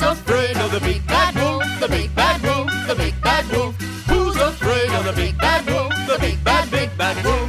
afraid of the big bad wolf? The big bad wolf, the big bad wolf. Who's afraid of the big bad wolf? The big bad wolf.